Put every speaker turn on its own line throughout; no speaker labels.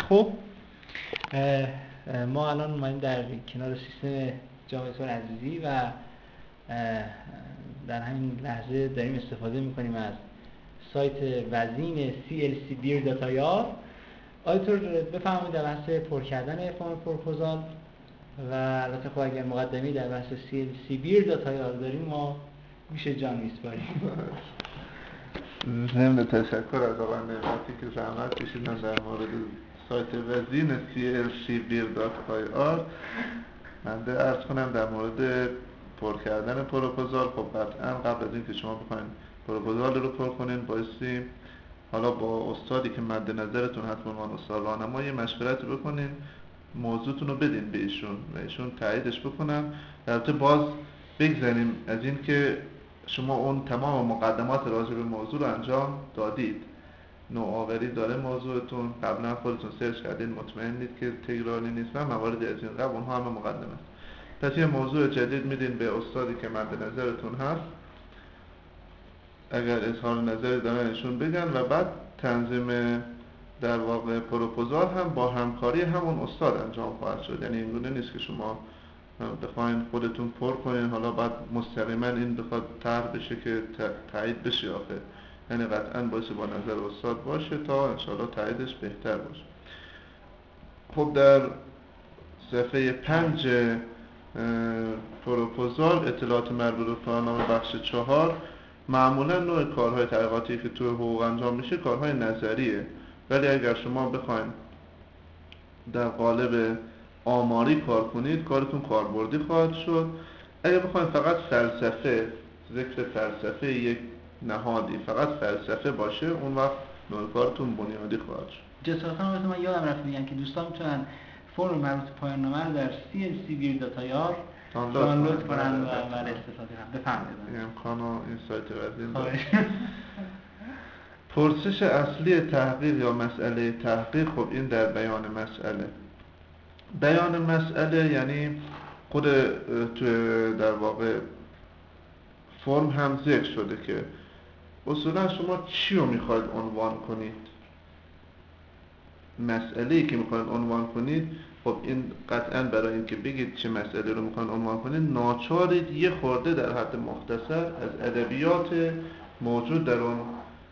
خب ما الان اومدیم در کنار سیستم جامعه اسلامی عزیزی و در همین لحظه داریم استفاده میکنیم از سایت وزین clcbeer.ir. آیتور بفرمایید در بحث پر کردن فرم پروپوزال و البته خب اگر مقدمی در بحث clcbeer.ir داریم ما میشه جان میسپاریم.
ضمن تشکر از آقای نعمتی که زحمت کشیدن در مورد سایت وزین clcbeer.ir. من عرض کنم در مورد پر کردن پروپوزال. خب قطعا قبل از این که شما بخواید پروپوزال رو پر کنین بایستی حالا با استادی که مد نظرتون حتما استاد راهنمایی مشورت بکنین، موضوعتون رو بدین به ایشون و ایشون تاییدش بکنن. البته باز بگذاریم از این که شما اون تمام مقدمات راجع به موضوع رو انجام دادید، نوآوری داره موضوعتون، قبلا خودتون سرچ کردین، مطمئنید که تکراری نیست و موارد از این قبل اونها همه مقدمه است. پس یه موضوع جدید میدین به استادی که مد نظرتون هست، اگر اظهار نظری دارن ایشون بگن و بعد تنظیم در واقع پروپوزال هم با همکاری همون استاد انجام خواهد شد. یعنی این گونه نیست که شما بخواین خودتون پر کنین حالا بعد مستقیما این بخواد طرح بشه که تایید بشه آخه. یعنی قطعا باشه با نظر استاد باشه تا انشاءالله تاییدش بهتر باشه. خب در صفحه 5 پروپوزال اطلاعات مربوط به پایان‌نامه بخش 4 معمولا نوع کارهای تحقیقاتی که تو حقوق انجام میشه کارهای نظریه، ولی اگر شما بخواید در قالب آماری کار کنید کارتون کاربردی خواهد شد. اگر بخواید فقط فلسفه، ذکر فلسفه یک نهادی فقط فلسفه باشه اون وقت نوع کارتون بنیادی خواهد شد.
جسارتا من یادم رفت میگن که دوستان میتونن فرم مربوط به پایان نامه رو در clcbeer.ir دانلود کنن و استفاده کنن. بفرمایید.
این امکانو این سایت وزین داره. پرسش اصلی تحقیق یا مسئله تحقیق، خب این در بیان مسئله. بیان مسئله یعنی خود توی در واقع فرم هم ذکر شده که اصولا شما چی رو میخواید عنوان کنید، مسئله‌ای که میخواید عنوان کنید. خب این قطعا برای اینکه بگید چه مسئله رو میخواید عنوان کنید ناچارید یه خورده در حد مختصر از ادبیات موجود در اون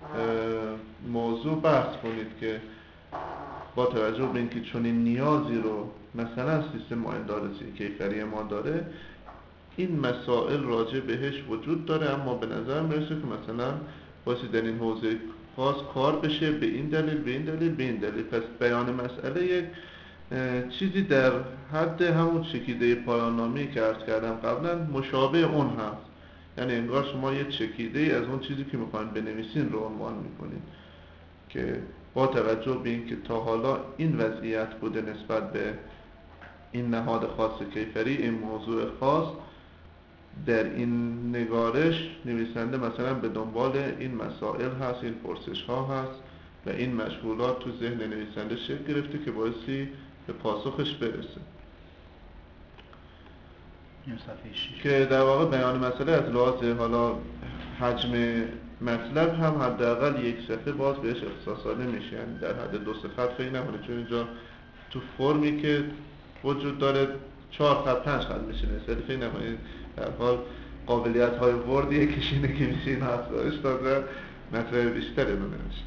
موضوع بحث کنید که با توجه به اینکه چنین نیازی رو مثلا سیستم آیندارسی کیفری ما داره، این مسائل راجع بهش وجود داره، اما به نظر میرسه که مثلا باشه در این حوزه خاص کار بشه به این دلیل به این دلیل به این دلیل. پس بیان مسئله یک چیزی در حد همون چکیده پایان نامه‌ای که عرض کردم قبلا مشابه اون هست. یعنی انگار شما یه چکیده از اون چیزی که میخواین بنویسین رو عنوان میکنید که با توجه به اینکه تا حالا این وضعیت بوده نسبت به این نهاد خاص کیفری، این موضوع خاص، در این نگارش نویسنده مثلا به دنبال این مسائل هست، این پرسش ها هست و این مشغولات تو ذهن نویسنده شکل گرفته که بایستی به پاسخش برسه. که در واقع بیان مسئله از لحاظ حالا حجم مطلب هم حداقل یک صفحه باز بهش اختصاص نمیشه، یعنی در حد 2 صفحه فکر نکنه، چون اینجا تو فرمی که وجود داره 4 خط 5 خط میشینه، فکر نکنید در حال قابلیت های ورد یکیشینه که میشه این افزایش داده مطلب بیشتری رو نمیشه.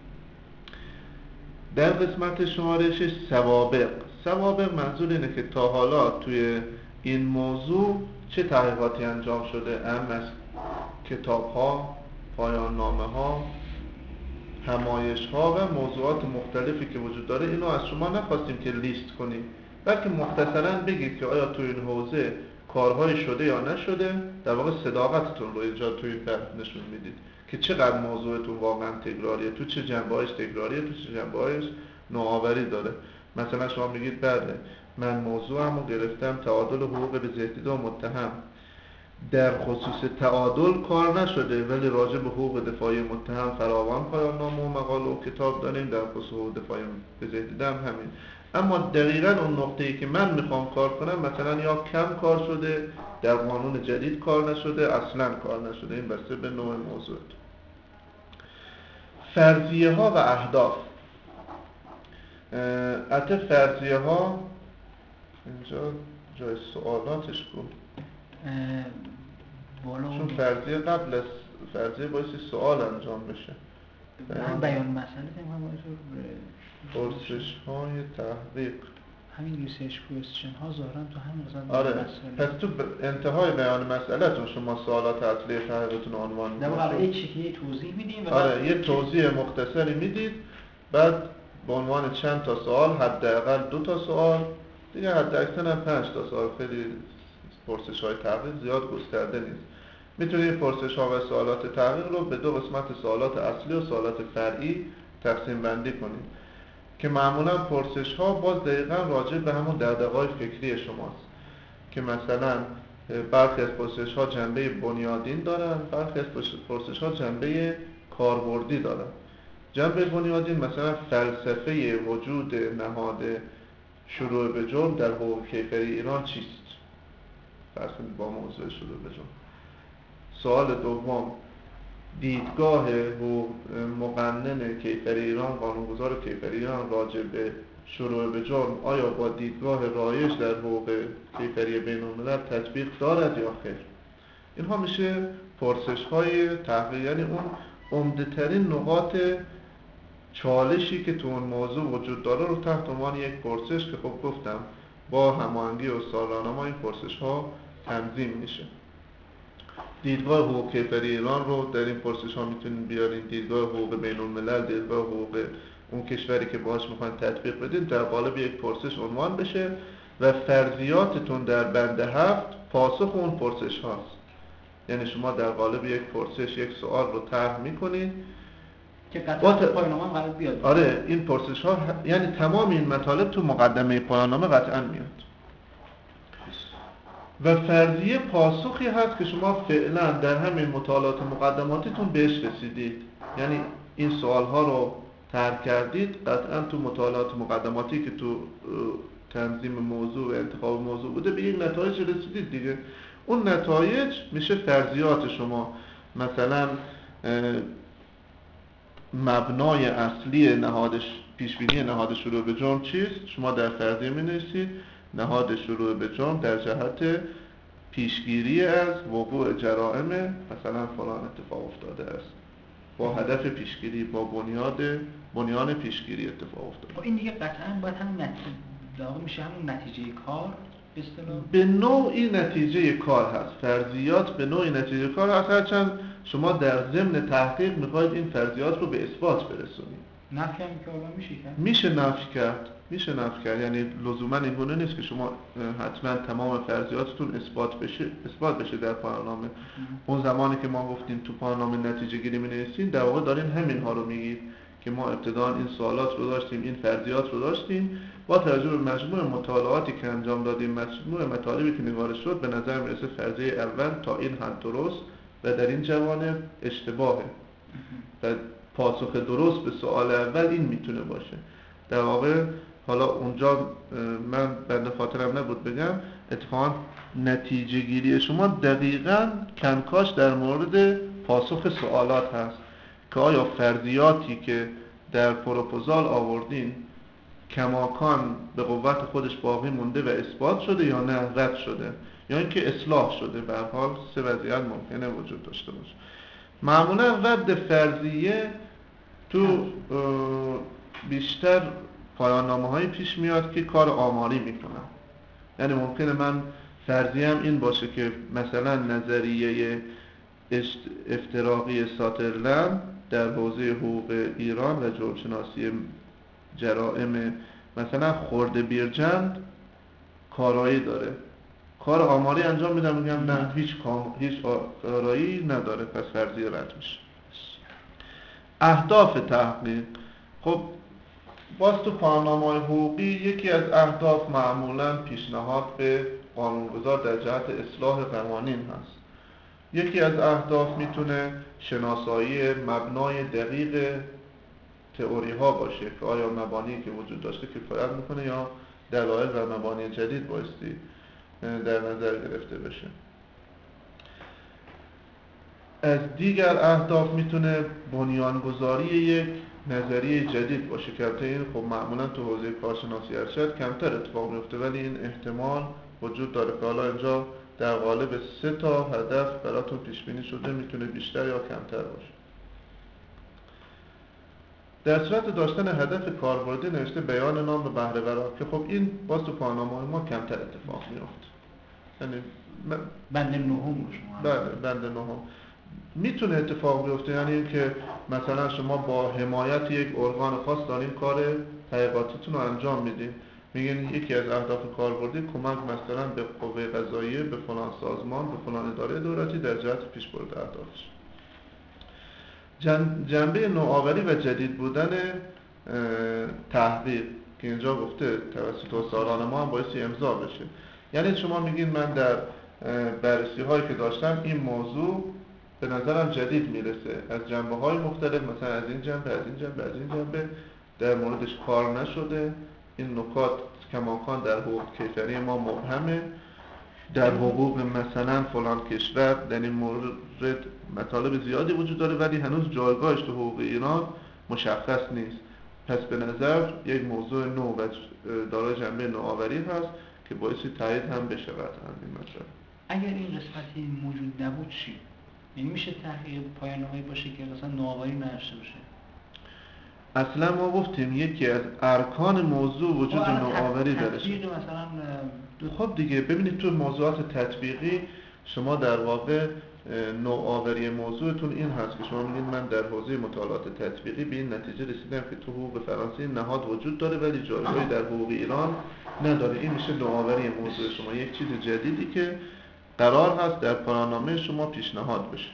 در قسمت شماره 6 سوابق منظور اینه که تا حالا توی این موضوع چه تحقیقاتی انجام شده، از کتاب ها، پایان نامه ها، همایش ها و موضوعات مختلفی که وجود داره. اینو از شما نخواستیم که لیست کنید، بلکه مختصراً بگید که آیا توی این حوزه کارهای شده یا نشده، در واقع صداقتتون رو اینجا توی بحث نشون میدید که چقدر موضوعتون واقعا تکراریه، تو چه جنبه‌هاش تکراریه، تو چه جنبه‌هاش نوآوری داره. مثلا شما میگید بله من موضوعمو گرفتم تعادل حقوق به زیدیده و متهم، در خصوص تعادل کار نشده ولی راجع به حقوق دفاعی متهم فراوان پایان نامه و مقاله و کتاب داریم، در خصوص حقوق دفاعی به زیدیده هم همین. اما دقیقاً اون نقطه‌ای که من میخوام کار کنم مثلا یا کم کار شده، در قانون جدید کار نشده، اصلاً کار نشده، این بسته به نوع موضوع. فرضیه ها و اهداف. البته فرضیه ها اینجا جای سوالاتش بود، چون فرضیه قبل از فرضیه بایستی سوال انجام بشه.
بیان مسئله
پرسش های تحقیق،
همین ریسرچ کوئسچن ها ظاهرا تو همین قسمت
آره
مسئله.
پس تو انتهای بیان مسئله تون شما سوالات اصلی تحقیقتون عنوان می‌کنید.
در واقع یه توضیح میدیم و
آره یه توضیح مختصری میدید، بعد به عنوان چند تا سوال، حداقل 2 تا سوال دیگه، حد اکثر هم 5 تا سوال، خیلی پرسش های تحقیق زیاد گسترده نیست. میتونید پرسش ها و سوالات تحقیق رو به 2 قسمت سوالات اصلی و سوالات فرعی تقسیم بندی کنید که معمولا پرسش ها باز دقیقاً راجع به همون دغدغه‌های فکری شماست که مثلا برخی از پرسش ها جنبه بنیادین دارن، برخی از پرسش ها جنبه کاربردی دارن. جنبه بنیادین مثلا فلسفه وجود نهاد شروع به جرم در حقوق کیفری ایران چیست؟ فرض کنید با موضوع شروع به جرم. سوال دوم، دیدگاه مقنن کیفری ایران، قانونگذار کیفری ایران راجع به شروع به جرم آیا با دیدگاه رایج در حقوق کیفری بین الملل تطبیق دارد یا خیر؟ اینها میشه پرسش های تحقیق، یعنی اون عمده ترین نقاط چالشی که تو اون موضوع وجود داره رو تحت عنوان یک پرسش که خب گفتم با هماهنگی استاد راهنما این پرسش ها تنظیم میشه. دیدگاه حقوق کیفری ایران رو در این پرسش ها میتونین بیارین، دیدگاه حقوق بین الملل، دیدگاه حقوق اون کشوری که باهاش میخواین تطبیق بدین در قالب یک پرسش عنوان بشه و فرضیاتتون در بند 7 پاسخ اون پرسش هاست. یعنی شما در قالب یک پرسش یک سوال رو طرح میکنید
که قطعا پایان‌نامه هم قرار بیاد.
آره این پرسش ها یعنی تمام این مطالب تو مقدمه پایان‌نامه قطعا میاد. و فرضیه پاسخی هست که شما فعلا در همین مطالعات مقدماتیتون بهش رسیدید، یعنی این سوال ها رو طرح کردید، قطعا تو مطالعات مقدماتی که تو تنظیم موضوع و انتخاب موضوع بوده به یک نتایج رسیدید دیگه. اون نتایج میشه فرضیات شما. مثلا مبنای اصلی پیشبینی نهاد شروع به جرم چیست؟ شما در فرضیه می‌نویسید نهاد شروع به جرم در جهت پیشگیری از وقوع جرائم مثلا فلان اتفاق افتاده است، با هدف پیشگیری، با بنیان پیشگیری اتفاق افتاده.
این دیگه قطعا باید هم میشه همون نتیجه کار به اصطلاح
به نوعی نتیجه کار هست. فرضیات به نوعی نتیجه کار هست، هرچند شما در ضمن تحقیق میخواید این فرضیات رو به اثبات برسونید.
نفی هم که آقا میشه کرد؟
میشه نفی کرد. یعنی لزوما این گونه نیست که شما حتما تمام فرضیاتتون اثبات بشه در پایان‌نامه. اون زمانی که ما گفتیم تو پایان‌نامه نتیجه گیری می‌نویسین در واقع دارین همین ها رو میگید که ما ابتداً این سوالات رو داشتیم، این فرضیات رو داشتیم، با توجه به مجموع مطالعاتی که انجام دادیم، مجموع مطالبی که نگارش شد، به نظر میرسه فرضیه اول تا این حد درست و در این جوانب اشتباهه و پاسخ درست به سوال اول این میتونه باشه. در واقع حالا اونجا من بنده خاطرم نبود بگم، اتفاقا نتیجه گیری شما دقیقاً کنکاش در مورد پاسخ سوالات هست که آیا فرضیاتی که در پروپوزال آوردین کماکان به قوت خودش باقی مونده و اثبات شده یا نه رد شده یا اینکه اصلاح شده. به هر حال سه وضعیت ممکنه وجود داشته باشه. معمولا رد فرضیه تو بیشتر پایان‌نامه‌هایی پیش میاد که کار آماری میکنن. یعنی ممکنه من فرضیم این باشه که مثلا نظریه افتراقی ساترلند در حوزه حقوق ایران و جرم‌شناسی جرائم مثلا خرده بیرجند کارایی داره، کار آماری انجام میدم میگم نه هیچ کارایی نداره، پس فرضیه رد میشه. اهداف تحقیق، خب باز تو پایان‌نامه‌های حقوقی یکی از اهداف معمولاً پیشنهاد به قانونگذار در جهت اصلاح قوانین هست. یکی از اهداف میتونه شناسایی مبنای دقیق تئوری ها باشه که آیا مبانی که وجود داشته کفایت میکنه یا دلایل و مبانی جدید بایستی در نظر گرفته بشه. از دیگر اهداف میتونه بنیانگذاری یک نظریه جدید باشه که البته این خب معمولا تو حوزه کارشناسی ارشد کمتر اتفاق میفته، ولی این احتمال وجود داره که حالا اینجا در قالب 3 تا هدف براتون پیش بینی شده، میتونه بیشتر یا کمتر باشه. در صورت داشتن هدف کاربردی نوشته بیان نام و بهره ورا، که خب این باز تو پاهنامه‌های ما کمتر اتفاق میفته. یعنی
بند نهم شما.
بله بند نهم میتونه اتفاق بیفته، یعنی اینکه مثلا شما با حمایت یک ارگان خاص دارین کار تحقیقاتیتون رو انجام میدین، میگن یکی از اهداف کاربردی کمک مثلا به قوه قضاییه، به فلان سازمان، به فلان اداره دولتی در جهت پیشبرد اهدافش. جنبه نوآوری و جدید بودن تحقیق که اینجا گفته توسط استادان ما هم بایستی امضا بشه. یعنی شما میگین من در بررسی هایی که داشتم این موضوع به نظرم جدید میرسه از جنبه های مختلف، مثلا از این جنبه، از این جنبه، از این جنبه در موردش کار نشده، این نکات کماکان در حقوق کیفری ما مبهمه، در حقوق مثلا فلان کشور در این مورد مطالب زیادی وجود داره ولی هنوز جایگاهش تو حقوق ایران مشخص نیست. پس به نظر یک موضوع نو و دارای جنبه نوآوری هست که باعثی تایید هم بشه قطعا این مطلب.
اگر این قسمتی موجود نبود چی؟ یعنی میشه تحقیق پایان‌نامه‌ای باشه که مثلا نوآوری نداشته باشه؟
اصلا ما گفتیم یکی از ارکان موضوع وجود نوآوری داره. خب دیگه ببینید تو موضوعات تطبیقی شما در واقع نوآوری موضوعتون این هست که شما میگید من در حوزه مطالعات تطبیقی به این نتیجه رسیدم که تو حقوق فرانسه نهاد وجود داره ولی جایگاهی در حقوق ایران نداره. این میشه نوآوری موضوع شما، یک چیز جدیدی که قرار هست در پایان‌نامه شما پیشنهاد بشه.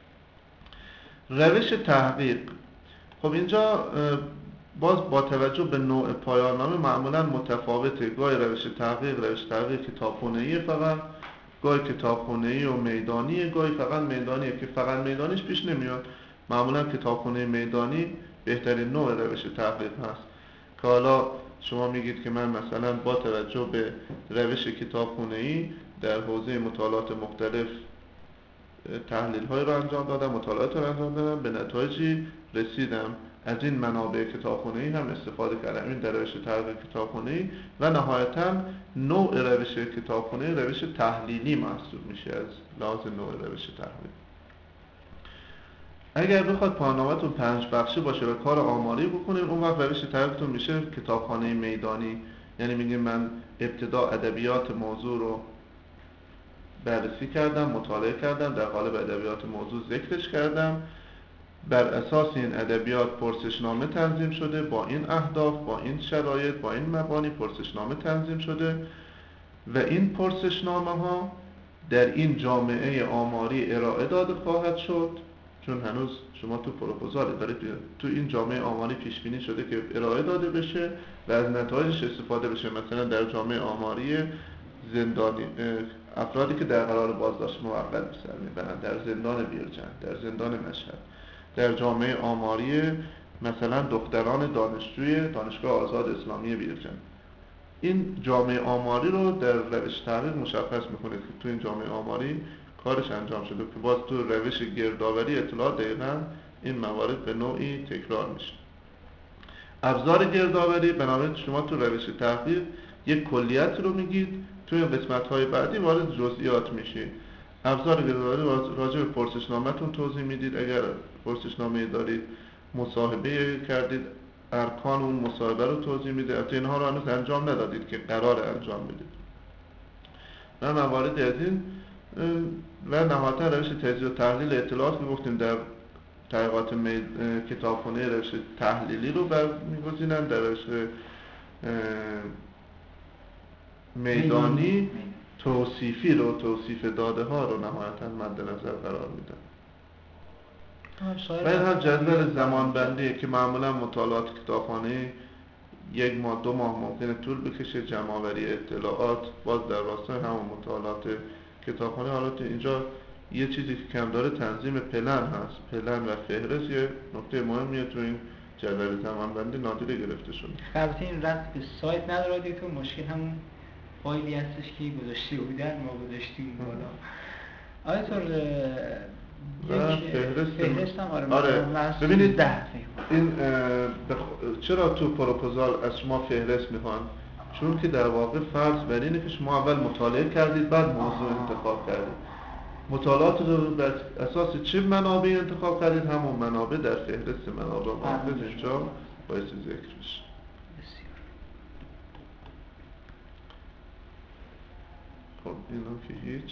روش تحقیق، خب اینجا باز با توجه به نوع پایان‌نامه معمولا متفاوته. گاهی روش تحقیق کتابخونه‌ای، فقط گاهی کتابخونه‌ای و میدانی، گاهی فقط میدانیه که فقط میدانیش پیش نمیاد. معمولا کتابخونه میدانی بهترین نوع روش تحقیق هست که حالا شما میگید که من مثلا با توجه به روش کتابخونه‌ای در حوزه مطالعات مختلف تحلیل های رو انجام دادم، مطالعات رو انجام دادم، به نتایجی رسیدم، از این منابع کتابخونه‌ای هم استفاده کردم. این در روش تحقیق کتابخونه‌ای و نهایتاً نوع روش کتابخونه‌ای روش تحلیلی محسوب میشه از لحاظ نوع روش تحلیل. اگر بخواد پایان‌نامه‌تون 5 بخشه باشه و کار آماری بکنید، اون وقت روش تحقیقتون میشه کتابخانه میدانی. یعنی میگه من ابتدا ادبیات موضوع رو بررسی کردم، مطالعه کردم، در قالب ادبیات موضوع ذکرش کردم، بر اساس این ادبیات پرسشنامه تنظیم شده با این اهداف، با این شرایط، با این مبانی پرسشنامه تنظیم شده و این پرسشنامه ها در این جامعه آماری ارائه داده خواهد شد، چون هنوز شما تو پروپوزال دارید تو این جامعه آماری پیش بینی شده که ارائه داده بشه و از نتایجش استفاده بشه. مثلا در جامعه آماری زندانی افرادی که در قرار بازداشت موقت به سر میبرند در زندان بیرجند، در زندان مشهد، در جامعه آماری مثلا دختران دانشجوی دانشگاه آزاد اسلامی بیرجند، این جامعه آماری رو در روش تحقیق مشخص میکنه که تو این جامعه آماری کارش انجام شده که باز تو روش گردآوری اطلاعات دقیقاً این موارد به نوعی تکرار میشه. ابزار گردآوری بنابراین شما تو روش تحقیق یک کلیت رو میگید، توی قسمت‌های بعدی وارد جزئیات میشید. ابزار گردآوری راجع به پرسشنامه‌تون توضیح میدید، اگر پرسشنامه دارید مصاحبه کردید ارکان اون مصاحبه رو توضیح میده. البته اینها رو هنوز انجام ندادید که قرار انجام بدید و مواردی از این و نهایتا روش تجزیه و تحلیل اطلاعات که گفتیم در تحقیقات کتابخونه روش تحلیلی رو میگذینن، در روش میدانی توصیفی رو، توصیف داده ها رو نهایتا مد نظر قرار میدن. و این هم جدول زمان بندیه که معمولا مطالعات کتابخانه 1 ماه 2 ماه ممکنه طول بکشه جمع‌آوری اطلاعات، باز در راستای همون مطالعات کتابخانه. حالا اینجا یه چیزی که کم داره تنظیم پلن هست، پلن و فهرست یه نکته مهمیه تو این جدول زمان بندی نادیده گرفته شده.
البته این ربط به سایت نداره دیگه، تو مشکل همون فایلی هستش که گذاشته بودن ما گذاشتیم بالا. آیا طور یک فهرست هم
ببینید این چرا تو پروپوزال از شما فهرست میخوان؟ چون که در واقع فرض بر اینه که شما اول مطالعه کردید بعد موضوع انتخاب کردید. مطالعات رو بر اساس چه منابع انتخاب کردید، همون منابع در فهرست منابع محافظ اینجا باعث ذکر بشه. خب اینا که هیچ،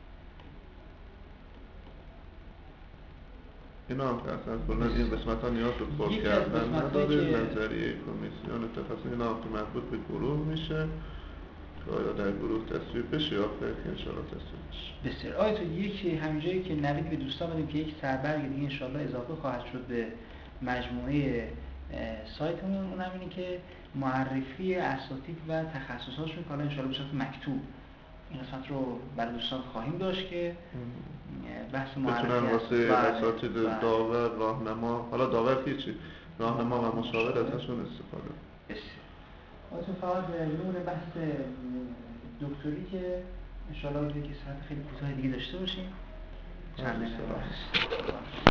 اینا هم که اصلا کلن این قسمت ها نیاز به پر کردن نداره. نظریه کمیسیون تخصصی اینا هم که مربوط به گروه میشه که آیا در گروه تصویب بشه یا خیر که انشاءالله تصویب بشه.
بسیار. آیا تو یکی همینجایی که نویدی به دوستان بدیم که یک سربرگ دیگه انشاءالله اضافه خواهد شد به مجموعه سایتمون، اونم اینه که معرفی اساتید و تخصصاتشون که حالا انشاءالله به صورت مکتوب این قسمت رو برای دوستان خواهیم داشت که بحث معرفی
بتونن واسه اساتید داور، راهنما، حالا داور که چی؟ راهنما و مشاور ازشون استفاده.
بسیار. آتون فقط نمونه بحث دکتری که انشاءالله دیگه که ساعت خیلی کوتاه دیگه داشته باشیم. چند دقیقه